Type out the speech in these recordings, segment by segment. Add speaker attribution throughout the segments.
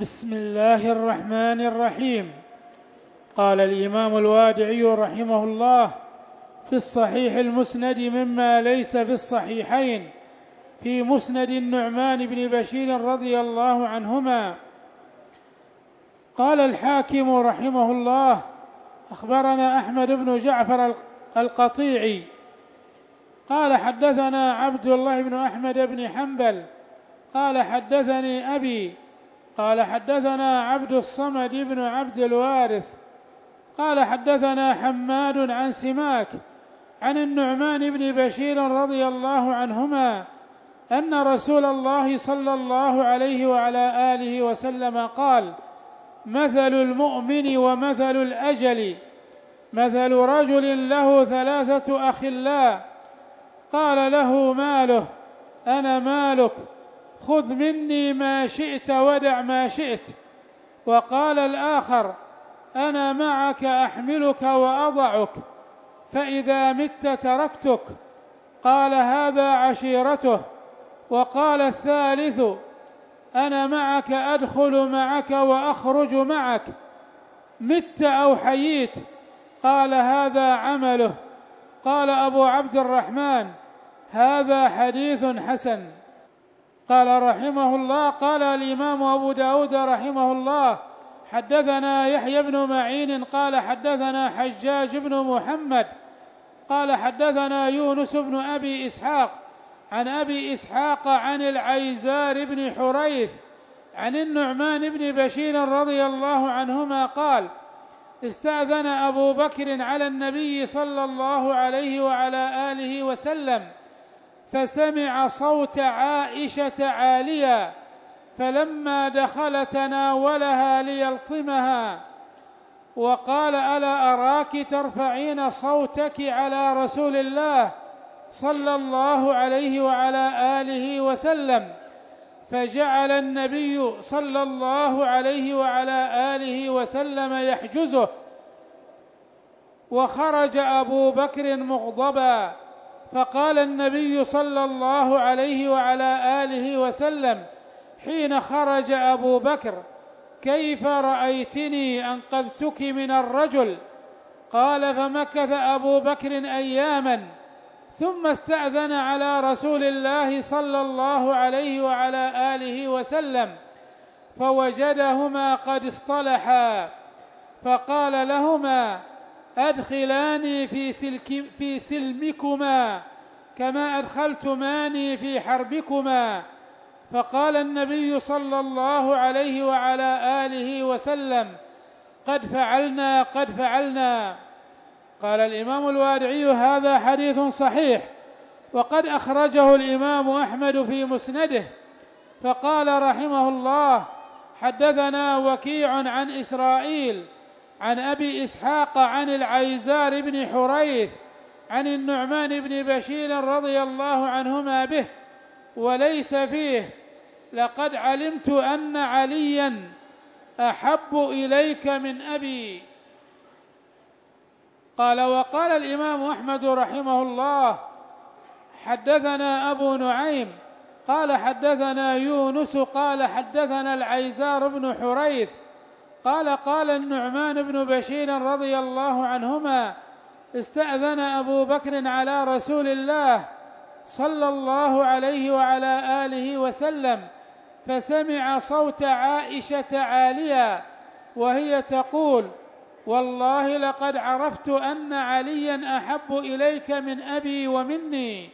Speaker 1: بسم الله الرحمن الرحيم. قال الإمام الوادعي رحمه الله في الصحيح المسند مما ليس في الصحيحين في مسند النعمان بن بشير رضي الله عنهما. قال الحاكم رحمه الله أخبرنا أحمد بن جعفر القطيعي قال حدثنا عبد الله بن أحمد بن حنبل قال حدثني أبي قال حدثنا عبد الصمد بن عبد الوارث قال حدثنا حماد عن سماك عن النعمان بن بشير رضي الله عنهما أن رسول الله صلى الله عليه وعلى آله وسلم قال: مثل المؤمن ومثل الأجل مثل رجل له 3 أخلاء قال له ماله أنا مالك خذ مني ما شئت ودع ما شئت. وقال الآخر أنا معك أحملك وأضعك فإذا مت تركتك. قال هذا عشيرته. وقال الثالث أنا معك أدخل معك وأخرج معك مت أو حييت. قال هذا عمله. قال أبو عبد الرحمن هذا حديث حسن. قال رحمه الله قال الإمام أبو داود رحمه الله حدثنا يحيى بن معين قال حدثنا حجاج بن محمد قال حدثنا يونس بن أبي إسحاق عن أبي إسحاق عن العيزار بن حريث عن النعمان بن بشير رضي الله عنهما قال: استأذن أبو بكر على النبي صلى الله عليه وعلى آله وسلم فسمع صوت عائشة عاليا فلما دخل تناولها ليلطمها وقال: ألا أراك ترفعين صوتك على رسول الله صلى الله عليه وعلى آله وسلم. فجعل النبي صلى الله عليه وعلى آله وسلم يحجزه. وخرج أبو بكر مغضبا فقال النبي صلى الله عليه وعلى آله وسلم حين خرج أبو بكر: كيف رأيتني أنقذتك من الرجل؟ قال: فمكث أبو بكر أياما ثم استأذن على رسول الله صلى الله عليه وعلى آله وسلم فوجدهما قد اصطلحا فقال لهما: أدخلاني في سلمكما كما أدخلتماني في حربكما. فقال النبي صلى الله عليه وعلى آله وسلم: قد فعلنا قد فعلنا. قال الإمام الوادعي هذا حديث صحيح وقد أخرجه الإمام أحمد في مسنده. فقال رحمه الله: حدثنا وكيع عن إسرائيل عن أبي إسحاق عن العيزار بن حريث عن النعمان بن بشير رضي الله عنهما به وليس فيه: لقد علمت أن عليا أحب إليك من أبي. قال وقال الإمام أحمد رحمه الله: حدثنا أبو نعيم قال حدثنا يونس قال حدثنا العيزار بن حريث قال النعمان بن بشير رضي الله عنهما: استأذن أبو بكر على رسول الله صلى الله عليه وعلى آله وسلم فسمع صوت عائشة عاليا وهي تقول: والله لقد عرفت أن عليا أحب إليك من أبي ومني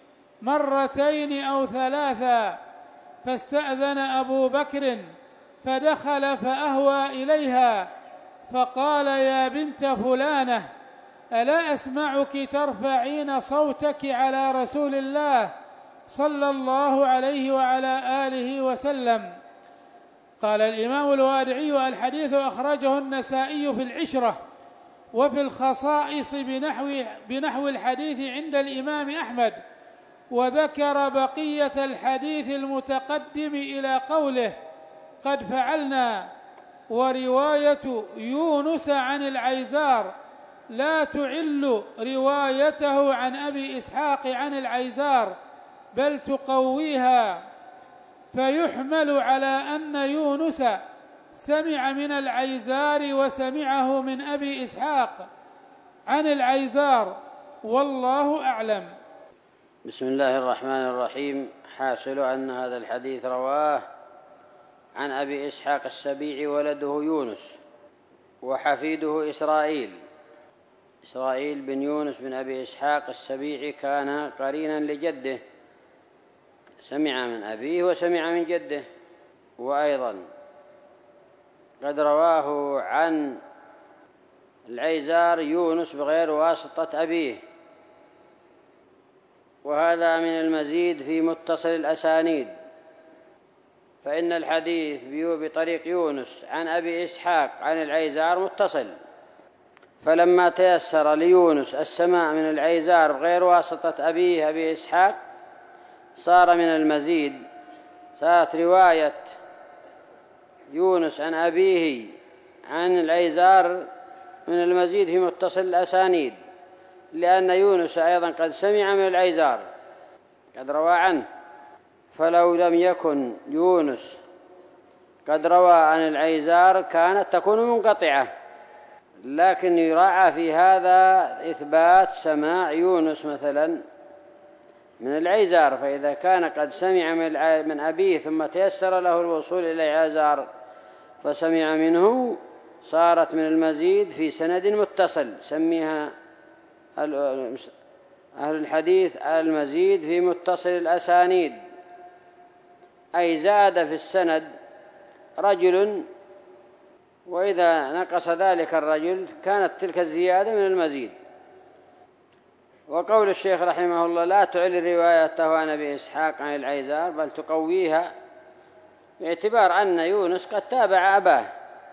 Speaker 1: 2 أو 3. فاستأذن أبو بكر فدخل فأهوى إليها فقال: يا بنت فلانة ألا أسمعك ترفعين صوتك على رسول الله صلى الله عليه وعلى آله وسلم. قال الإمام الوادعي الحديث أخرجه النسائي في العشرة وفي الخصائص بنحو الحديث عند الإمام أحمد، وذكر بقية الحديث المتقدم إلى قوله: قد فعلنا. ورواية يونس عن العيزار لا تعل روايته عن أبي إسحاق عن العيزار بل تقويها، فيحمل على أن يونس سمع من العيزار وسمعه من أبي إسحاق عن العيزار، والله أعلم.
Speaker 2: بسم الله الرحمن الرحيم. حاصل أن هذا الحديث رواه عن أبي إسحاق السبيعي ولده يونس وحفيده إسرائيل بن يونس بن أبي إسحاق السبيعي، كان قرينا لجده، سمع من أبيه وسمع من جده. وأيضا قد رواه عن العيزار يونس بغير واسطة أبيه، وهذا من المزيد في متصل الأسانيد، فإن الحديث بطريق يونس عن أبي إسحاق عن العيزار متصل، فلما تيسر ليونس السماع من العيزار بغير واسطة أبيه أبي إسحاق صار من المزيد، صارت رواية يونس عن أبيه عن العيزار من المزيد في متصل الأسانيد، لأن يونس أيضا قد سمع من العيزار، قد روى عنه. فلو لم يكن يونس قد روى عن العيزار كانت تكون منقطعة، لكن يراعى في هذا إثبات سماع يونس مثلا من العيزار، فإذا كان قد سمع من أبيه ثم تيسر له الوصول إلى العيزار فسمع منه، صارت من المزيد في سند متصل، سميها أهل الحديث المزيد في متصل الأسانيد، أي زاد في السند رجل، وإذا نقص ذلك الرجل كانت تلك الزيادة من المزيد. وقول الشيخ رحمه الله لا تعل روايته عن أبي إسحاق عن العيزار، بل تقويها، باعتبار أن يونس قد تابع أباه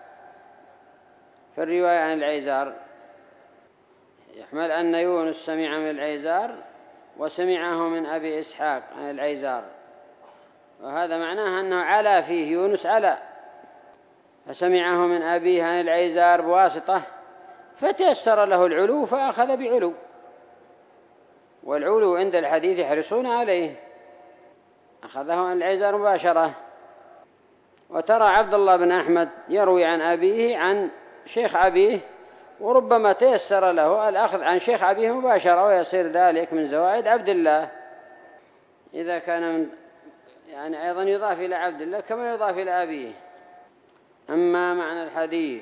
Speaker 2: في الرواية عن العيزار، يحمل أن يونس سمع من العيزار وسمعه من أبي إسحاق عن العيزار، وهذا معناه أنه علا فيه يونس علا، فسمعه من أبيه عن العيزار بواسطة، فتيسر له العلو فأخذ بعلو، والعلو عند الحديث يحرصون عليه، أخذه عن العيزار مباشرة. وترى عبد الله بن أحمد يروي عن أبيه عن شيخ أبيه، وربما تيسر له الأخذ عن شيخ أبيه مباشرة، ويصير ذلك من زوائد عبد الله، إذا كان من يعني أيضا يضاف إلى عبد الله كما يضاف إلى أبيه. أما معنى الحديث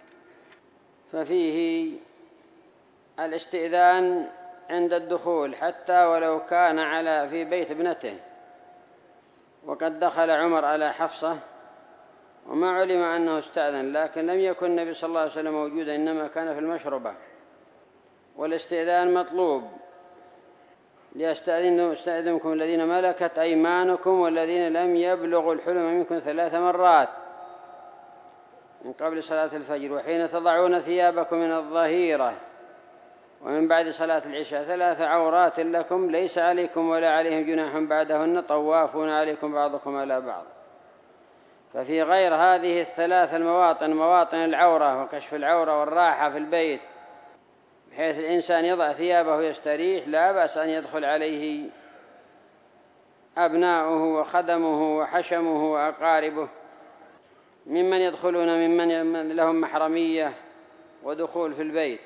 Speaker 2: ففيه الاستئذان عند الدخول حتى ولو كان في بيت ابنته، وقد دخل عمر على حفصة وما علم أنه استأذن، لكن لم يكن النبي صلى الله عليه وسلم موجودا، إنما كان في المشربة، والاستئذان مطلوب، ليستأذنكم الذين ملكت أيمانكم والذين لم يبلغوا الحلم منكم 3 مرات من قبل صلاة الفجر، وحين تضعون ثيابكم من الظهيرة، ومن بعد صلاة العشاء، 3 عورات لكم ليس عليكم ولا عليهم جناح بعدهن، طوافون عليكم بعضكم على بعض. ففي غير هذه ال3 المواطن، مواطن العورة وكشف العورة والراحة في البيت، بحيث الإنسان يضع ثيابه ويستريح، لا بأس أن يدخل عليه أبناؤه وخدمه وحشمه وأقاربه ممن يدخلون ممن لهم محرمية ودخول في البيت.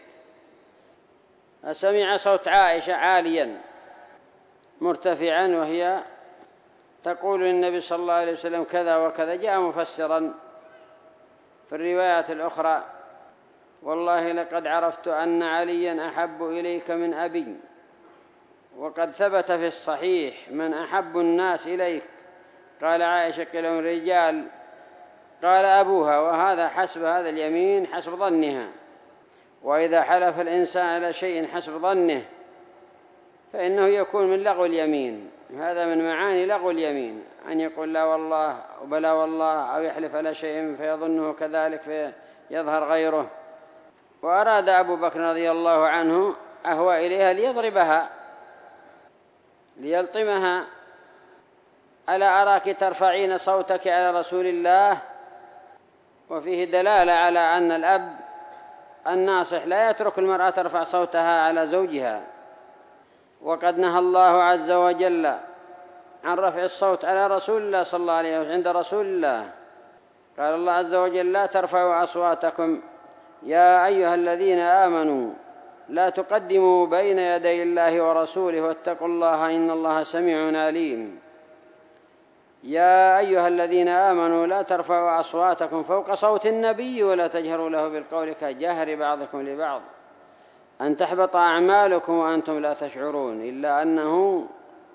Speaker 2: فسمع صوت عائشة عاليا مرتفعا وهي تقول للنبي صلى الله عليه وسلم كذا وكذا، جاء مفسرا في الروايات الأخرى والله لقد عرفت أن عليا أحب إليك من أبي، وقد ثبت في الصحيح من أحب الناس إليك، قال عائشة كلهم رجال، قال أبوها، وهذا حسب هذا اليمين حسب ظنها، وإذا حلف الإنسان على شيء حسب ظنه فإنه يكون من لغو اليمين، هذا من معاني لغو اليمين، أن يقول لا والله وبلا والله، أو يحلف على شيء فيظنه كذلك فيظهر غيره. وأراد أبو بكر رضي الله عنه أهوى إليها ليضربها ليلطمها، ألا أراك ترفعين صوتك على رسول الله؟ وفيه دلالة على أن الأب الناصح لا يترك المرأة ترفع صوتها على زوجها، وقد نهى الله عز وجل عن رفع الصوت على رسول الله صلى الله عليه وسلم عند رسول الله، قال الله عز وجل: لا ترفعوا أصواتكم يا أيها الذين آمنوا لا تقدموا بين يدي الله ورسوله واتقوا الله إن الله سميع عليم. يا أيها الذين آمنوا لا ترفعوا أصواتكم فوق صوت النبي ولا تجهروا له بالقول كجهر بعضكم لبعض أن تحبط أعمالكم وأنتم لا تشعرون. إلا أنه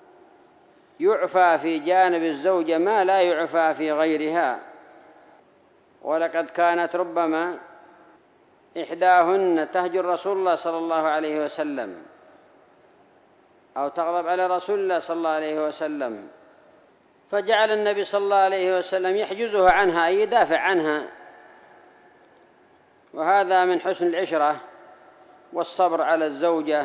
Speaker 2: يعفى في جانب الزوجة ما لا يعفى في غيرها. ولقد كانت ربما إحداهن تهجر رسول الله صلى الله عليه وسلم أو تغضب على رسول الله صلى الله عليه وسلم، فجعل النبي صلى الله عليه وسلم يحجزه عنها أي يدافع عنها. وهذا من حسن العشرة والصبر على الزوجة.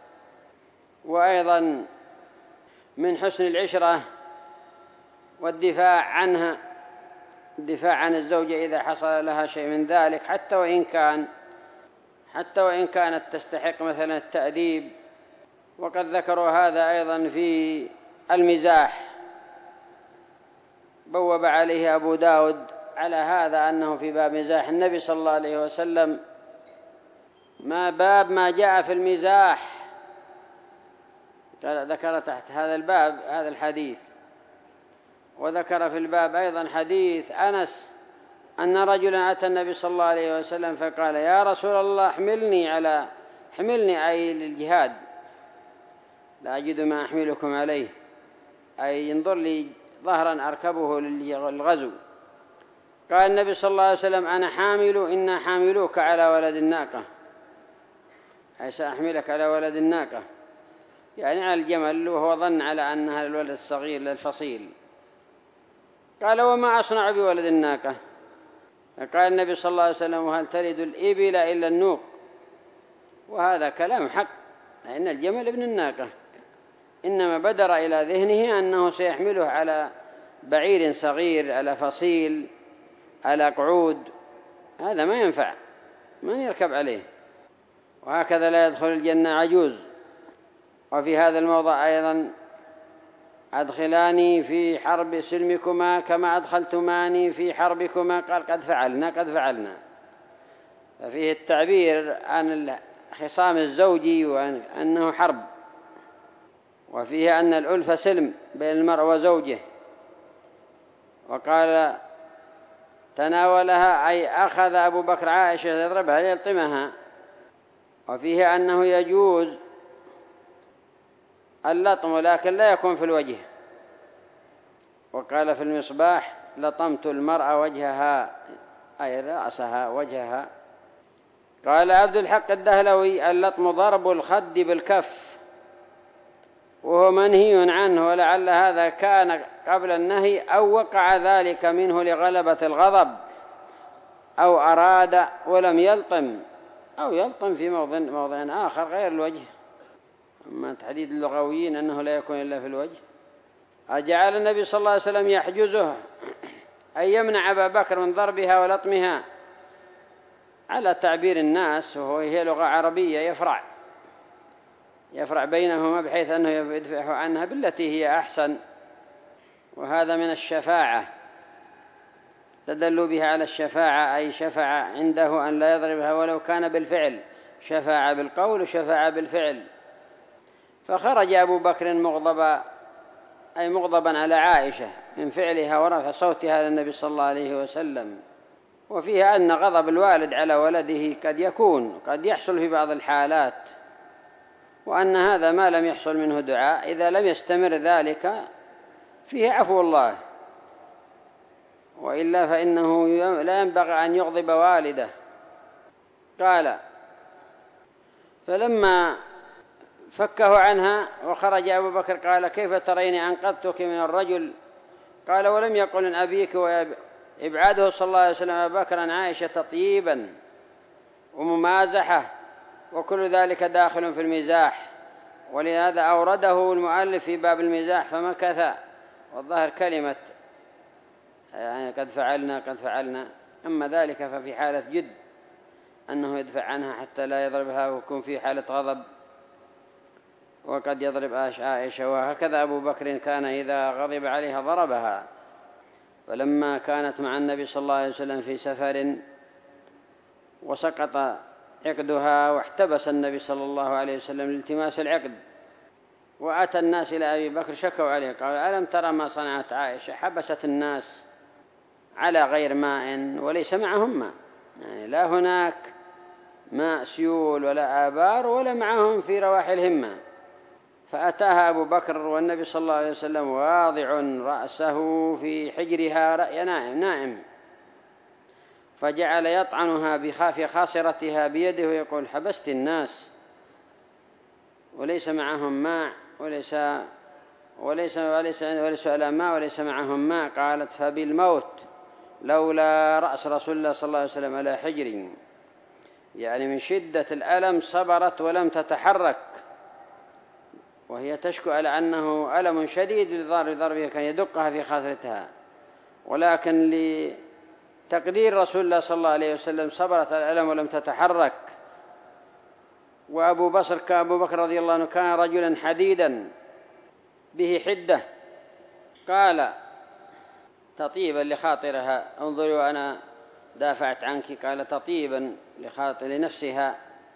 Speaker 2: وأيضا من حسن العشرة والدفاع عنها، الدفاع عن الزوجة إذا حصل لها شيء من ذلك، حتى وإن كانت تستحق مثلا التأديب. وقد ذكروا هذا أيضا في المزاح، بوب عليه أبو داود على هذا أنه في باب مزاح النبي صلى الله عليه وسلم باب ما جاء في المزاح، ذكر تحت هذا الباب هذا الحديث. وذكر في الباب أيضا حديث أنس أن رجلا أتى النبي صلى الله عليه وسلم فقال: يا رسول الله حملني أي للجهاد، لا أجد ما أحملكم عليه، أي ينظر لي ظهرا أركبه للغزو. قال النبي صلى الله عليه وسلم: إنا حاملوك على ولد الناقة، أي سأحملك على ولد الناقة، يعني على الجمل، وهو ظن على أنها الولد الصغير للفصيل. قال: وما أصنع بولد الناقة؟ قال النبي صلى الله عليه وسلم: وهل تلد الإبل إلا النوق؟ وهذا كلام حق، إن الجمل ابن الناقة، إنما بدر إلى ذهنه أنه سيحمله على بعير صغير، على فصيل، على قعود، هذا ما ينفع، من يركب عليه. وهكذا لا يدخل الجنة عجوز. وفي هذا الموضع أيضا: أدخلاني في حرب سلمكما كما أدخلتماني في حربكما. قال: قد فعلنا. ففيه التعبير عن خصام الزوجي وأنه حرب، وفيه أن الألفة سلم بين المرء وزوجه. وقال: تناولها أي أخذ أبو بكر عائشة يضربها ليلطمها. وفيه أنه يجوز اللطم ولكن لا يكون في الوجه. وقال في المصباح: لطمت المرأة وجهها، أي رأسها وجهها. قال عبد الحق الدهلوي: اللطم ضرب الخد بالكف، وهو منهي عنه، ولعل هذا كان قبل النهي أو وقع ذلك منه لغلبة الغضب، أو أراد ولم يلطم، أو يلطم في موضع آخر غير الوجه. أما تحديد اللغويين أنه لا يكون إلا في الوجه. أجعل النبي صلى الله عليه وسلم يحجزه أي يمنع أبا بكر من ضربها ولطمها على تعبير الناس، وهي لغة عربية يفرع بينهما بحيث أنه يدفع عنها بالتي هي أحسن. وهذا من الشفاعة، تدلوا بها على الشفاعة، أي شفع عنده أن لا يضربها ولو كان بالفعل، شفاعة بالقول وشفاعة بالفعل. فخرج أبو بكر مغضبا على عائشة من فعلها ورفع صوتها للنبي صلى الله عليه وسلم. وفيها أن غضب الوالد على ولده قد يحصل في بعض الحالات، وأن هذا ما لم يحصل منه دعاء إذا لم يستمر ذلك فيه عفو الله، وإلا فإنه لا ينبغي أن يغضب والده. قال: فلما فكه عنها وخرج أبو بكر قال: كيف ترين أنقذتك من الرجل؟ قال: ولم يقل عن أبيك وإبعاده صلى الله عليه وسلم أبا بكر عن عائشة تطيبا وممازحة، وكل ذلك داخل في المزاح، ولهذا أورده المؤلف في باب المزاح فمكث. والظاهر كلمة يعني قد فعلنا. أما ذلك ففي حالة جد أنه يدفع عنها حتى لا يضربها ويكون في حالة غضب، وقد يضرب عائشة. وهكذا أبو بكر كان إذا غضب عليها ضربها. فلما كانت مع النبي صلى الله عليه وسلم في سفر وسقط عقدها واحتبس النبي صلى الله عليه وسلم لالتماس العقد، وأتى الناس إلى أبي بكر شكوا عليه قالوا: ألم ترى ما صنعت عائشة؟ حبست الناس على غير ماء وليس معهم ماء، يعني لا هناك ماء سيول ولا آبار ولا معهم في رواحلهم ماء. فأتاها أبو بكر والنبي صلى الله عليه وسلم واضع رأسه في حجرها رأي نائم، فجعل يطعنها في خاصرتها بيده ويقول: حبست الناس وليس معهم ماء وليس على ماء وليس معهم ماء. قالت: فبالموت لولا رأس رسول الله صلى الله عليه وسلم على حجري، يعني من شدة الألم صبرت ولم تتحرك، وهي تشكو على أنه ألم شديد لضربه كان يدقها في خاصرتها، ولكن لتقدير رسول الله صلى الله عليه وسلم صبرت على الألم ولم تتحرك. وأبو بكر رضي الله عنه كان رجلا حديدا به حدة، قال تطيبا لخاطرها: انظري وأنا دافعت عنك. قال تطيبا لخاطر لنفسها،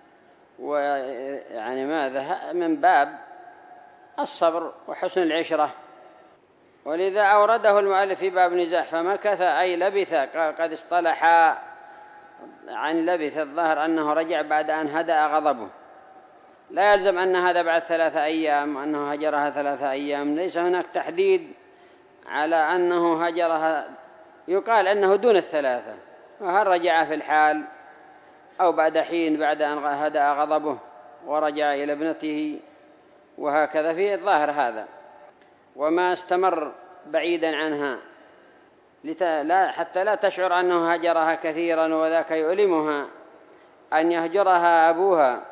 Speaker 2: ويعني ماذا من باب الصبر وحسن العشرة. ولذا أورده المؤلف في باب نزاع فمكث أي لبث، قد اصطلح عن لبث الظاهر أنه رجع بعد أن هدأ غضبه، لا يلزم أن هذا بعد 3 أيام وأنه هجرها 3 أيام، ليس هناك تحديد على أنه هجرها، يقال أنه دون 3، وهل رجع في الحال أو بعد حين بعد أن هدأ غضبه ورجع إلى ابنته، وهكذا في الظاهر هذا. وما استمر بعيدا عنها حتى لا تشعر أنه هجرها كثيرا، وذاك يؤلمها أن يهجرها أبوها.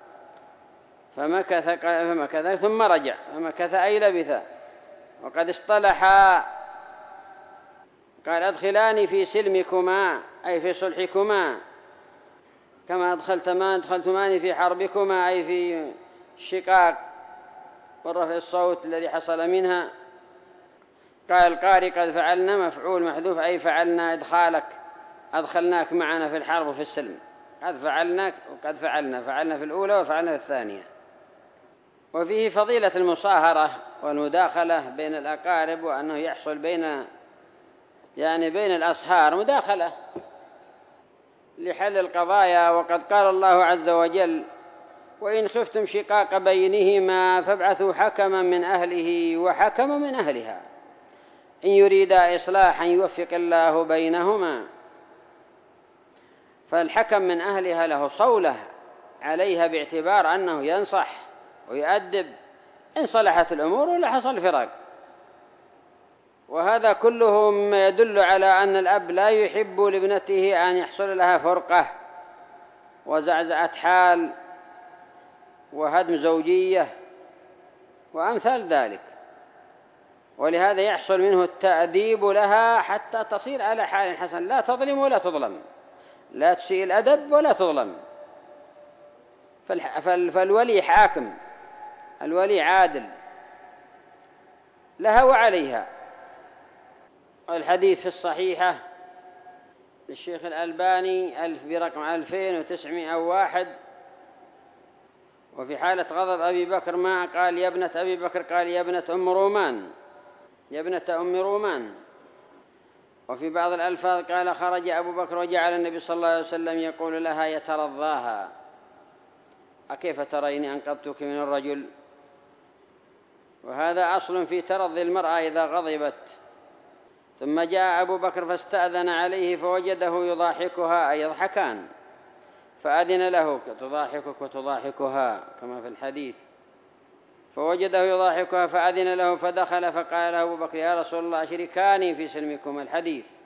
Speaker 2: فمكث ثم رجع، فمكث أي لبث، وقد اصطلحا. قال: أدخلاني في سلمكما أي في صلحكما، كما أدخلتماني في حربكما أي في الشقاق ورفع الصوت الذي حصل منها. قال القارئ: قد فعلنا مفعول محذوف أي فعلنا إدخالك، أدخلناك معنا في الحرب وفي السلم. قد فعلنا وقد فعلنا في الأولى وفعلنا في الثانية. وفيه فضيلة المصاهرة والمداخلة بين الأقارب، وأنه يحصل بين الأصهار مداخلة لحل القضايا. وقد قال الله عز وجل: وإن خفتم شقاق بينهما فابعثوا حكما من أهله وحكما من أهلها إن يريدا إصلاحا يوفق الله بينهما. فالحكم من أهلها له صولة عليها باعتبار أنه ينصح ويؤدب إن صلحت الأمور ولا حصل فراق. وهذا كله مما يدل على أن الأب لا يحب لابنته أن يحصل لها فرقة وزعزعة حال وهدم زوجية وأمثال ذلك، ولهذا يحصل منه التأديب لها حتى تصير على حال حسن، لا تظلم ولا تظلم، لا تسيء الأدب ولا تظلم. فالولي حاكم، الولي عادل لها وعليها. الحديث في الصحيحة للشيخ الألباني برقم 2901. وفي حالة غضب أبي بكر ما قال يا ابنة أبي بكر، قال يا ابنة أم رومان، يا ابنة أم رومان. وفي بعض الألفاظ قال خرج أبو بكر وجعل النبي صلى الله عليه وسلم يقول لها يترضاها: أكيف تريني أنقذتك من الرجل؟ وهذا أصل في ترضي المرأة إذا غضبت. ثم جاء أبو بكر فاستأذن عليه فوجده يضاحكها أي يضحكان، فأذن له: تضاحكك وتضاحكها كما في الحديث. فوجده يضاحكها فأذن له فدخل، فقال له أبو بكر: يا رسول الله أشركاني في سلمكم الحديث.